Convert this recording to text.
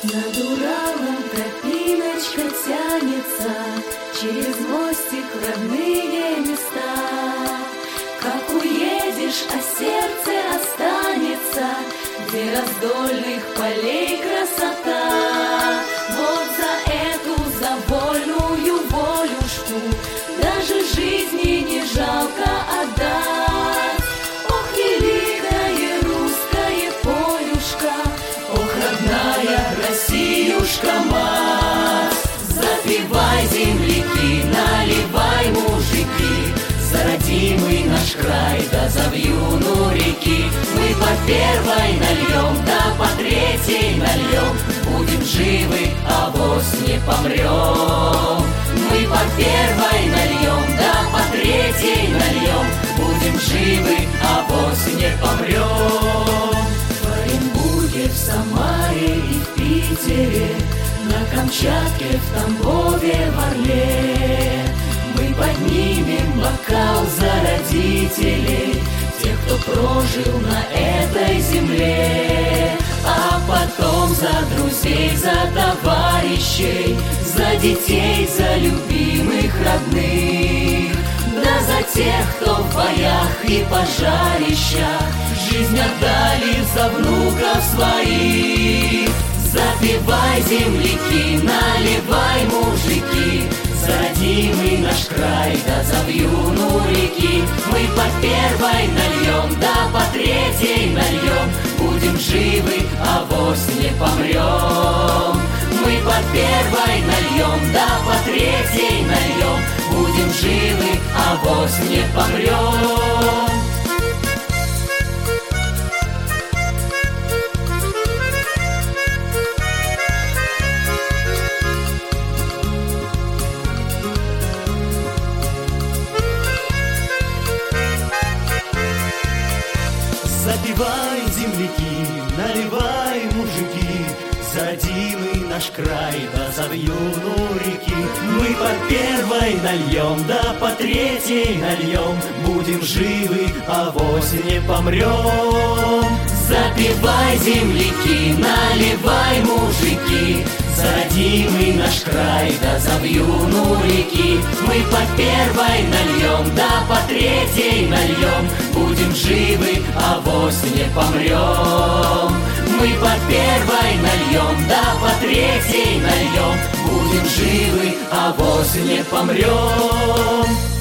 Над Уралом тропиночка тянется через мостик в родные места. Как уедешь, а сердце останется, где раздольных полей красота. Вот за эту, за вольную волюшку даже жизни не жалко отдать. Ох, великая русская полюшка, ох, родная Россиюшка мать. Запивай, земляки, наливай, мужики, за родимый наш край, да за вьюну реки. Мы по первой нальем, да по третьей нальем, будем живы, авось не помрем. Мы по первой нальем, да по третьей нальем, будем живы, авось не помрем. В Оренбурге, в Самаре и в Питере, на Камчатке, в Тамбове, в Орле мы поднимем бокал за родителей, тех, кто прожил на этой земле. А потом за друзей, за товарищей, за детей, за любимых родных, да за тех, кто в боях и пожарищах жизнь отдали за внуков своих. Запивай, земляки, наливай, мужики, за родимый наш край, да за вьюну реки. Мы по первой нальем, да по третьей нальем, будем живы, авось не помрем. Мы по первой нальем, да по третьей нальем, будем живы, авось не помрем. Запивай, земляки, наливай, мужики, за родимый наш край, да за вьюну реки. Мы по первой нальем, да по третьей нальем, будем живы, авось не помрем. Запивай, земляки, наливай, мужики, за родимый наш край, да за вьюну реки. Мы по первой нальем, да по третьей нальем, будем живы, авось не помрем. Мы по первой нальем, да по третьей нальем, будем живы, авось не помрем.